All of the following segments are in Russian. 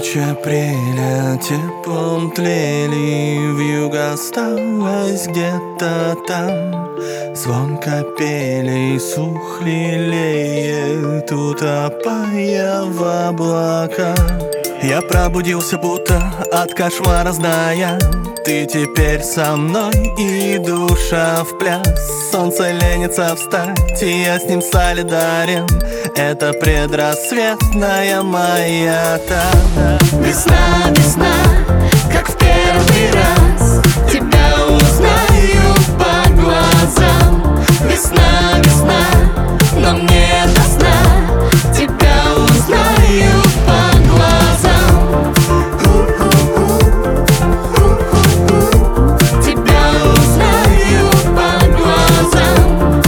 Ночь апреля теплом тлели, вьюга осталась где-то там. Звон капелей сух лелеет, утопая в облака. Я пробудился будто от кошмара, зная, ты теперь со мной, и душа в пляс. Солнце ленится встать, и я с ним солидарен. Это предрассветная маята. Весна, весна, как в первый раз тебя узнаю по глазам. Весна, весна, но мне до сна тебя узнаю по глазам. Тебя узнаю по глазам.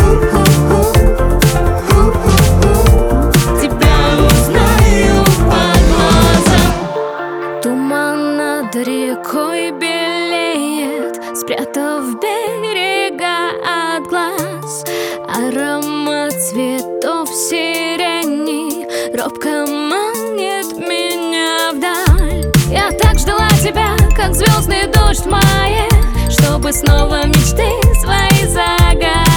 Тебя узнаю по глазам. Туман над рекой белеет, спрятав берега от глаз. Аромат цветов сирени робко манит меня вдаль. Я так ждала тебя, как звездный дождь в мае, чтобы снова мечты свои загадать.